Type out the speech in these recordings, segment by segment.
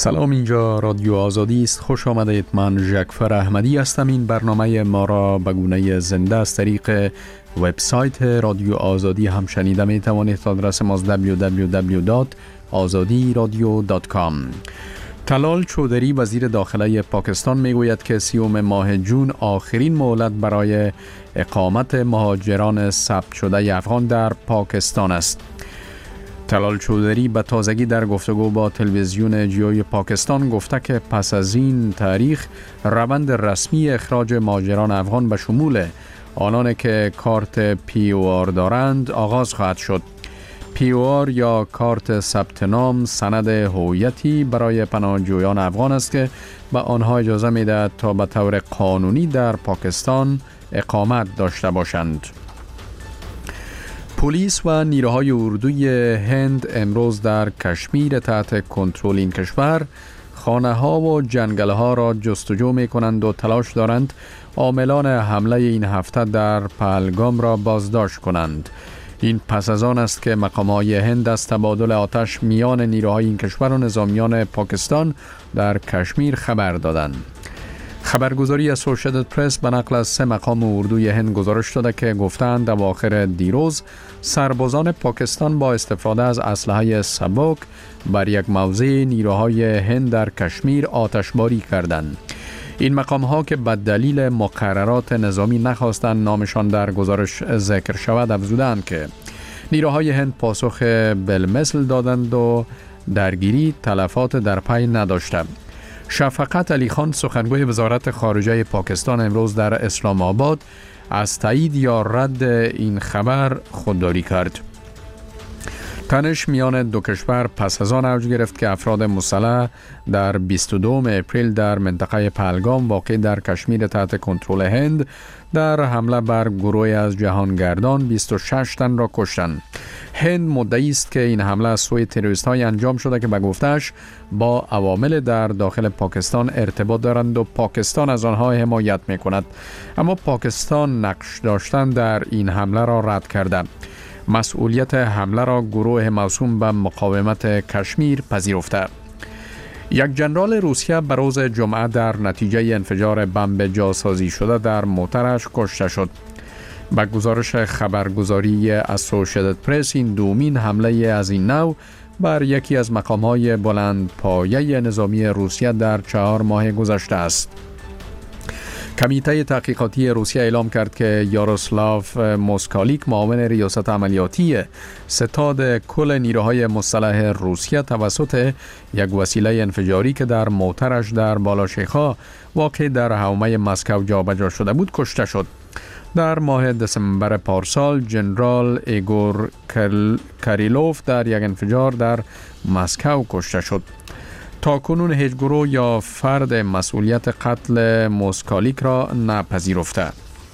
سلام، اینجا رادیو آزادی است. خوش آمدید. من ژکفر احمدی هستم. این برنامه ما را به گونه زنده از طریق وبسایت رادیو آزادی هم شنیده می توانید. آدرس ما www.azadiradio.com. طلال چودری وزیر داخله پاکستان می گوید که 30 ماه جون آخرین مهلت برای اقامت مهاجران ثبت شده افغان در پاکستان است. طلال چودری به تازگی در گفتگو با تلویزیون جیوی پاکستان گفته که پس از این تاریخ روند رسمی اخراج مهاجران افغان به شمول آنان که کارت POR دارند آغاز خواهد شد. POR یا کارت ثبت نام سند هویتی برای پناهجویان افغان است که به آنها اجازه می‌دهد تا به طور قانونی در پاکستان اقامت داشته باشند. پلیس و نیروهای اردوی هند امروز در کشمیر تحت کنترل این کشور خانه ها و جنگل ها را جستجو می کنند و تلاش دارند عاملان حمله این هفته در پهلگام را بازداشت کنند. این پس از آن است که مقامات هند از تبادل آتش میان نیروهای این کشور و نظامیان پاکستان در کشمیر خبر دادند. خبرگزاری اسوسییتد پرس به نقل از 3 مقام اردوی هند گزارش داده که گفتند اواخر دیروز سربازان پاکستان با استفاده از اسلحه سبک بر یک موضع نیروهای هند در کشمیر آتشباری کردند. این مقام ها که به دلیل مقررات نظامی نخواستند نامشان در گزارش ذکر شود افزودند که نیروهای هند پاسخ بالمثل دادند و درگیری تلفات در پی نداشته. شفقت علی خان سخنگوی وزارت خارجه پاکستان امروز در اسلام آباد از تایید یا رد این خبر خودداری کرد. تنش میان دو کشور پس از آن اوج گرفت که افراد مسلح در 22 اپریل در منطقه پهلگام واقع در کشمیر تحت کنترل هند در حمله بر گروهی از جهانگردان 26 تن را کشتند. هند مدعی است که این حمله از سوی تروریست‌های انجام شده که به گفتش با عوامل در داخل پاکستان ارتباط دارند و پاکستان از آنها حمایت می‌کند، اما پاکستان نقش داشتن در این حمله را رد کرده. مسئولیت حمله را گروه موسوم به مقاومت کشمیر پذیرفته. یک ژنرال روسیه به روز جمعه در نتیجه انفجار بمب جاسازی شده در موترش کشته شد. با گزارش خبرگزاری اسوسییتد پرس این دومین حمله از این نوع بر یکی از مقام‌های بلند پایه نظامی روسیه در 4 ماه گذشته است. کمیته تحقیقاتی روسیه اعلام کرد که یاروسلاو موسکالیک معاون ریاست عملیاتی ستاد کل نیروهای مسلح روسیه توسط یک وسیله انفجاری که در موترش در بالاشیخا واقع در حومه مسکو جابجا شده بود کشته شد. در ماه دسامبر پارسال ژنرال ایگور کریلوف در یک انفجار در مسکو کشته شد. تا کنون هیچ گروه یا فرد مسئولیت قتل موسکالیک را نپذیرفته.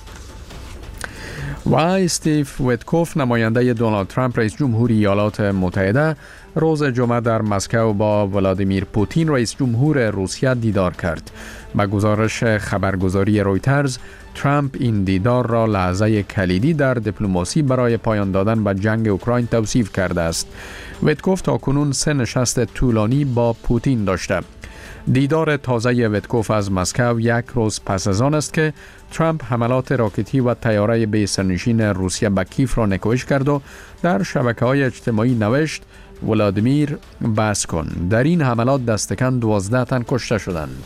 و استیو ویتکوف نماینده دونالد ترامپ رئیس جمهوری ایالات متحده روز جمعه در مسکو با ولادیمیر پوتین رئیس جمهور روسیه دیدار کرد. با گزارش خبرگزاری رویترز ترامپ این دیدار را لحظه کلیدی در دیپلماسی برای پایان دادن به جنگ اوکراین توصیف کرده است. ویتکوف تاکنون 3 نشست طولانی با پوتین داشته. دیدار تازه ویتکوف از مسکو یک روز پس از آن است که ترامپ حملات راکتی و طیاره بی سرنشین روسیه به کیف را نکوهش کرد و در شبکه‌های اجتماعی نوشت ولادیمیر بس کن. در این حملات دستکم 12 تن کشته شدند.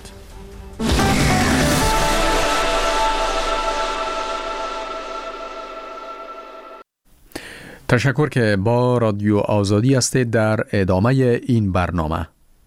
تشکر که با رادیو آزادی هستید. در ادامه این برنامه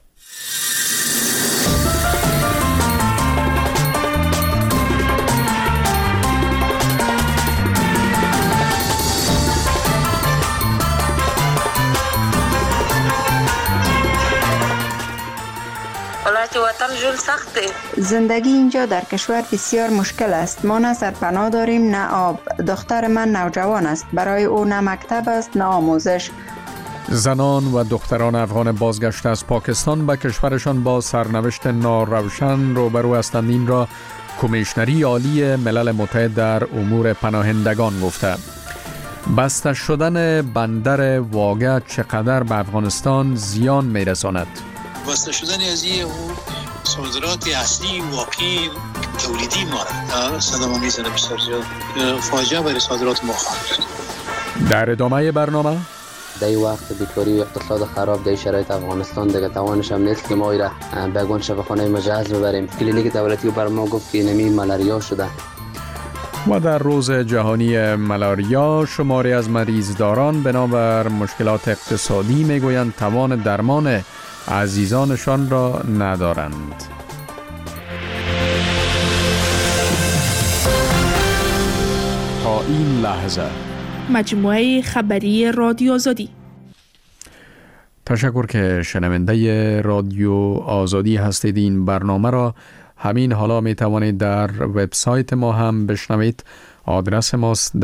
زندگی اینجا در کشور بسیار مشکل است. ما نه سرپناه داریم نه آب. دختر من نوجوان است. برای او نه مکتب است نه آموزش. زنان و دختران افغان بازگشته از پاکستان به کشورشان با سرنوشت ناروشن روبرو هستند. این را کمیشنری عالی ملل متحد در امور پناهندگان گفته. بسته شدن بندر واگه چقدر به افغانستان زیان میرساند؟ بسته شدن از اون صادرات اصلی واقعی تولیدی ما را صدمه میزنه بسیار زیاد فاجعه برای صادرات ما خواهد بود. در ادامه برنامه در این وقت بیکاری و اقتصاد خراب در شرایط افغانستان دیگه توانش هم نیست که ما ایره بگون شفاخانه مجهز ببریم. کلینیک دولتی بر ما گفت که اینمی ملاریا شده. و در روز جهانی ملاریا شماری از مریضداران بنابر مشکلات اقتصادی میگویند توان درمان عزیزانشان را ندارند. تا این لحظه مجموعه خبری رادیو آزادی. تشکر که شنونده رادیو آزادی هستید. این برنامه را همین حالا می توانید در وبسایت ما هم بشنوید. آدرس ماست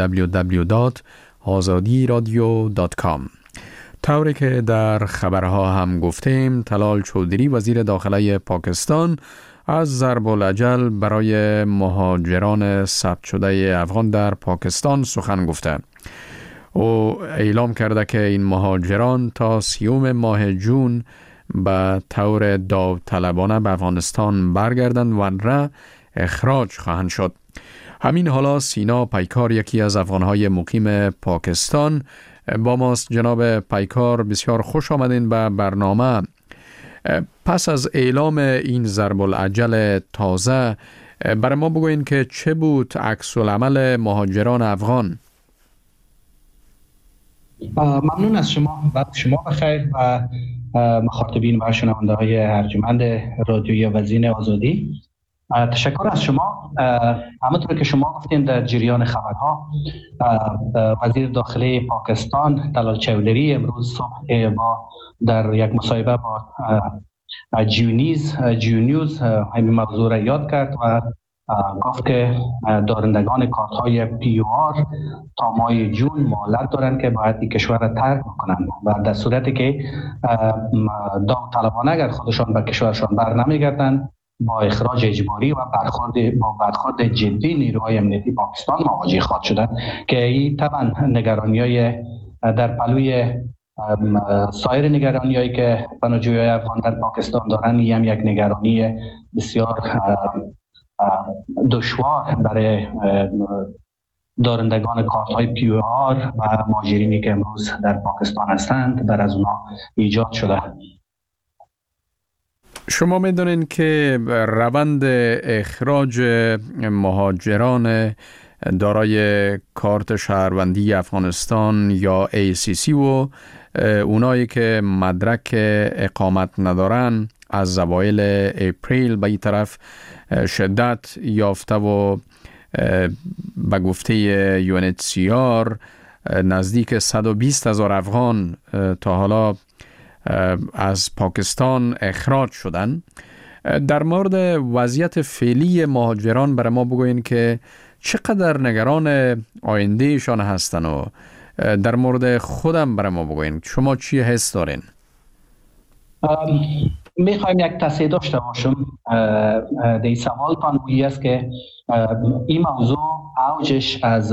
www.azadiradio.com. طوری که در خبرها هم گفتیم، طلال چودری وزیر داخله پاکستان از ضرب الاجل برای مهاجران ثبت شده افغان در پاکستان سخن گفته. او اعلام کرده که این مهاجران تا 30 ماه جون به طور داوطلبانه به افغانستان برگردند و را اخراج خواهند شد. همین حالا سینا پیکار، یکی از افغانهای مقیم پاکستان، با ماست. جناب پیکار، بسیار خوش آمدین به برنامه. پس از اعلام این ضرب الاجل تازه برای ما بگوین که چه بود عکس العمل مهاجران افغان؟ ممنون از شما. وقت شما بخیر و مخاطبین و شنونده های ارجمند رادیوی وزین آزادی. تشکر از شما. همونطور که شما گفتین در جریان خبرها، وزیر داخله پاکستان طلال چودری امروز صبح ما در یک مصاحبه با جیونیوز همین موضوع را یاد کرد و گفت که دارندگان کارت های PUR تا ماه جون مهلت دارند که باید این کشور را ترک کنند و در صورتی که داوطلبانه اگر خودشان به کشورشان بر نمیگردند با اخراج اجباری و برخورد جدی نیروهای امنیتی پاکستان مواجه خواهد شدند که این طبعا نگرانی‌های در پلوی سایر نگرانی‌هایی که پناهجویان افغان در پاکستان دارند، این هم یک نگرانی بسیار دشوار برای دارندگان کارت های PUR و مهاجرینی که امروز در پاکستان هستند بر از اونا ایجاد شده. شما میدونین که روند اخراج مهاجران دارای کارت شهروندی افغانستان یا ACC و اونایی که مدرک اقامت ندارن از اوایل اپریل به این طرف شدت یافته و به گفته UNHCR نزدیک 120,000 افغان تا حالا از پاکستان اخراج شدن. در مورد وضعیت فعلی مهاجران برای ما بگوین که چقدر نگران آیندهشان هستن و در مورد خودم برای ما بگوین شما چی حس دارین؟ میخوایم یک تصحیح داشته باشم در این سوالتان بویی است که این موضوع اوجش از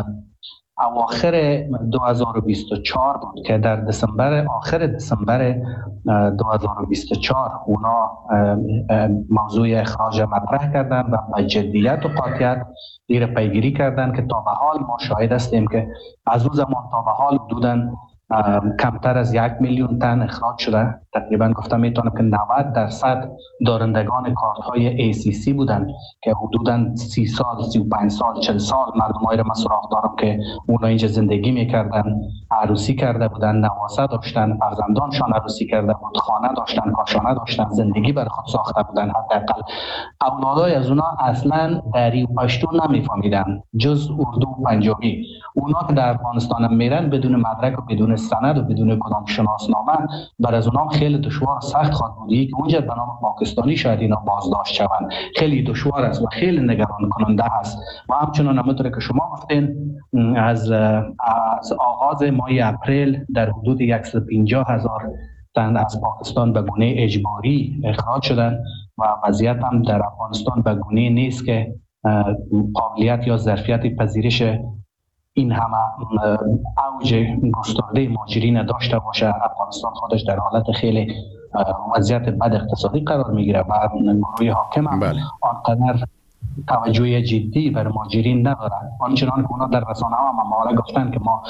اواخر 2024 بود که در آخر دسامبر 2024 اونا موضوع اخراج مطرح کردن و با جدیت و قاطعیت دیر پیگیری کردن که تا به حال ما شاهد هستیم که از اون زمان تا به حال حدوداً کمتر از 1,000,000 تن اخراج شده. تقریبا گفتم میتونم که 90% دارندگان کارت های ACC بودن که حدودا 30 سال 35 سال 40 سال مردمایی را من سراغ دارم که اونا اینجا زندگی میکردن، عروسی کرده بودن، نواسه داشتن، فرزندانشان عروسی کرده بود، خانه داشتن، کاشانه داشتن، زندگی برای خود ساخته بودن. حداقل اولادای از اونا اصلا دری و پشتو نمیفهمیدن جز اردو و پنجابی. اونا که در افغانستان هم میرن بدون مدرک و بدون سند و بدون کدام شناسنامه بر از اونام خیلی دشوار و سخت خواهد بود که اونجا به نام پاکستانی شاید اینا بازداشت شوند. خیلی دشوار است و خیلی نگران کننده است. و همچنان همونطور که شما گفتین از آغاز ماه اپریل در حدود 150,000 تن از پاکستان به گونه اجباری اخراج شدن و وضعیت هم در افغانستان به گونه نیست که قابلیت یا ظرفیت پذیرش این همه اوج گسترده مهاجرین داشته باشه. افغانستان خودش در حالت خیلی وضعیت بد اقتصادی قرار میگیره و گروه حاکم آنقدر توجه جدی بر مهاجرین ندارند. آنچنان که اونا در رسانه ها هم گفتن که ما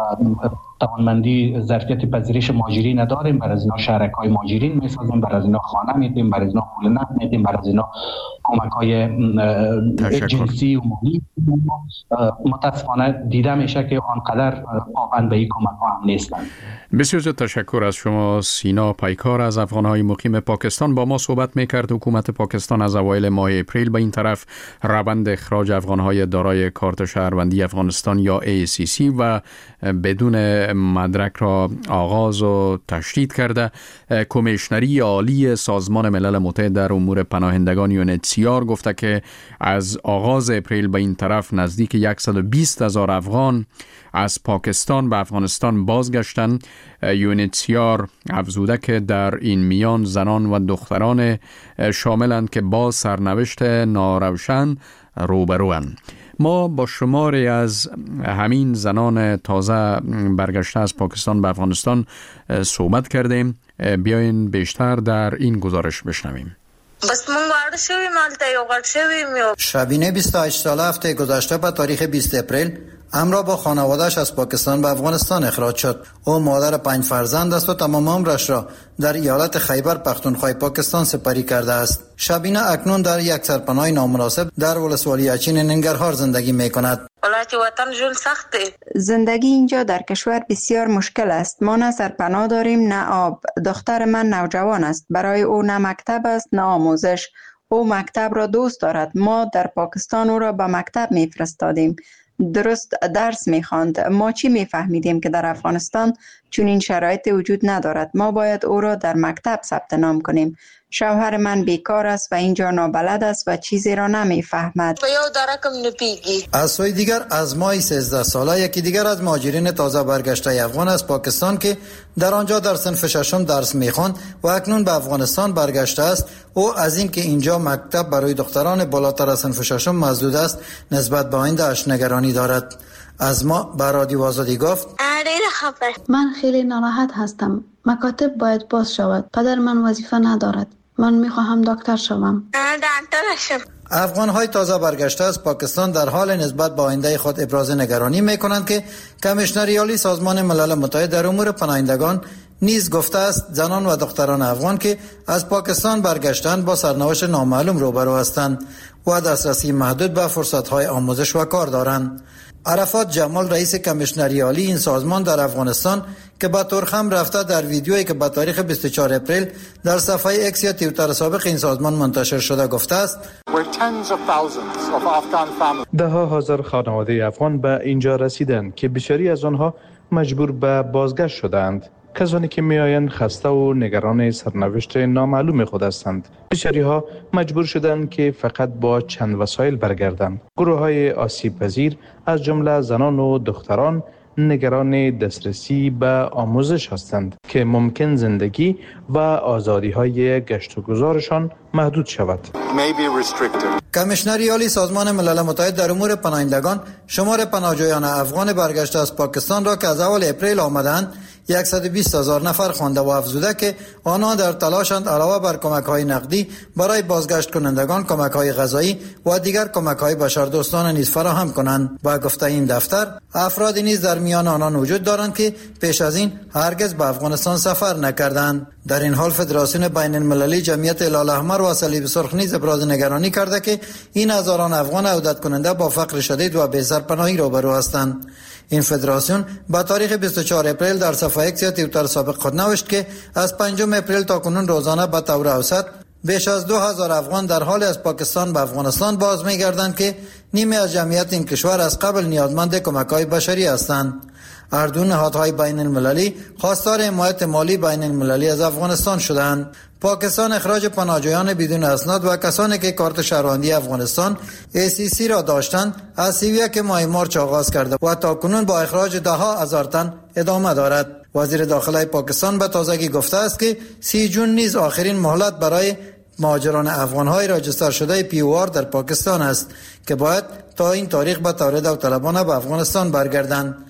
توانمندی ظرفیت پذیرش مهاجرین نداریم، برای از اینا شهرک‌های مهاجرین میسازیم، برای از اینا خانه میدیم، برای از اینا پول نقد میدیم، برای از اینا کمک‌های جنسی و مالی. متاسفانه دیده میشه که آنقدر پابند به این کمک‌ها هم نیستند. بسیار زیاد تشکر از شما. سینا پیکار از افغان‌های مقیم پاکستان با ما صحبت می‌کرد. حکومت پاکستان از اوایل ماه اپریل به این طرف روند اخراج افغان‌های دارای کارت شهروندی افغانستان یا ACC و بدون مدرک را آغاز و تشدید کرده. کمیشنری عالی سازمان ملل متحد در امور پناهندگان UNHCR گفته که از آغاز اپریل به این طرف نزدیک 120,000 افغان از پاکستان به افغانستان بازگشتند. UNHCR افزوده که در این میان زنان و دختران شاملند که با سرنوشت ناروشن روبروند. ما با شماری از همین زنان تازه برگشته از پاکستان به افغانستان صحبت کردیم. بیاین بیشتر در این گزارش بشنویم. بس من وارد شویم مالتا یا وارد شویم. شبینه 28 ساله هفته گذشته به تاریخ 20 اپریل همراه با خانواده‌اش از پاکستان به افغانستان اخراج شد. او مادر 5 فرزند است و تمام عمرش را در ایالت خیبر پختونخوا پاکستان سپری کرده است. شبینه اکنون در یک سرپناه نامناسب در ولسوالی اچین ننگرهار زندگی می‌کند. ولایت وطن جون سخته. زندگی اینجا در کشور بسیار مشکل است. ما نه سرپناه داریم نه آب. دختر من نوجوان است. برای او نه مکتب است نه آموزش. او مکتب را دوست دارد. ما در پاکستان او را به مکتب می‌فرستادیم. درست درس می‌خواند. ما چی می‌فهمیدیم که در افغانستان چون این شرایط وجود ندارد. ما باید او را در مکتب ثبت نام کنیم. شوهر من بیکار است و اینجا نابلد است و چیزی را نمی‌فهمد. از سوی دیگر از ماه 13 ساله یکی دیگر از مهاجرین تازه برگشته افغان از پاکستان که در آنجا در صنف ششم درس می‌خواند و اکنون به افغانستان برگشته است، او از اینکه اینجا مکتب برای دختران بالاتر از صنف ششم مسدود است نسبت به آینده اش نگرانی دارد. از ما به رادیو آزادی گفت: من خیلی ناراحت هستم. مکاتب باید باز شود. پدر من وظیفه ندارد. من میخواهم دکتر شوم. افغان‌های تازه برگشته از پاکستان در حال نسبت به آینده خود ابراز نگرانی می‌کنند که کمیشنری عالی سازمان ملل متحد در امور پناهندگان نیز گفته است زنان و دختران افغان که از پاکستان برگشتند با سرنوشت نامعلوم روبرو هستند و دسترسی محدود به فرصت‌های آموزش و کار دارند. عرفات جمال رئیس کمیشنری عالی این سازمان در افغانستان که به ترخم رفته در ویدیویی که به تاریخ 24 اپریل در صفحه ایکس یا توییتر سابق این سازمان منتشر شده گفته است: ده ها هزار خانواده افغان به اینجا رسیدند که بسیاری از آنها مجبور به بازگشت شدند. کسانی که میآیند خسته و نگران سرنوشت نامعلوم خود هستند. بسیاری ها مجبور شدند که فقط با چند وسایل برگردند. گروه های آسیب پذیر از جمله زنان و دختران نگران دسترسی به آموزش هستند که ممکن زندگی و آزادی های گشت و گذارشان محدود شود. کمیشنری عالی سازمان ملل متحد در امور پناهندگان شمار پناهجویان افغان برگشته از پاکستان را که از اول اپریل آمدند 120,000 نفر خوانده و افزوده که آنها در تلاشند علاوه بر کمک‌های نقدی برای بازگشت کنندگان کمک‌های غذایی و دیگر کمک‌های بشردوستانه نیز فراهم کنند. با گفته این دفتر افرادی نیز در میان آنان وجود دارند که پیش از این هرگز به افغانستان سفر نکردند. در این حال فدراسیون بین المللی جمعیت هلال احمر و صلیب سرخ نیز ابراز نگرانی کرده که این هزاران افغان عودت کننده با فقر شدید و بی سرپناهی روبرو هستند. این فدراسیون با تاریخ 24 اپریل در صفحه ایکس یا توییتر سابق خود نوشت که از 5 اپریل تا کنون روزانه به طور اوسط بیش از 2000 افغان در حال از پاکستان به افغانستان باز می‌گردند که نیمه از جمعیت این کشور از قبل نیازمند کمک‌های بشری هستند. اردو نهادهای بین المللی خواستار حمایت مالی بین المللی از افغانستان شدند. پاکستان اخراج پناهجویان بدون اسناد و کسانی که کارت شهروندی افغانستان ACC را داشتند از 31 ماه مارس آغاز کرده و تاکنون با اخراج ده ها هزار تن ادامه دارد. وزیر داخله پاکستان به تازگی گفته است که 30 جون نیز آخرین مهلت برای مهاجران افغان‌های راجستر شده POR در پاکستان است که باید تا این تاریخ به طور داوطلبانه به افغانستان برگردند.